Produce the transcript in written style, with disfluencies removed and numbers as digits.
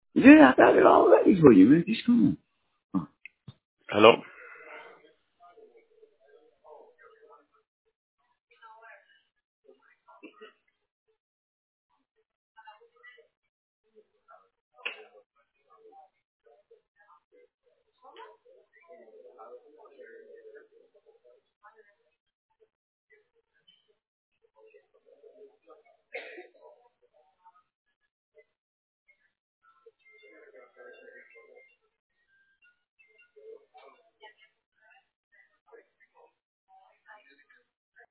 Yeah, I had it all ready for you, man. Just come on. Hello?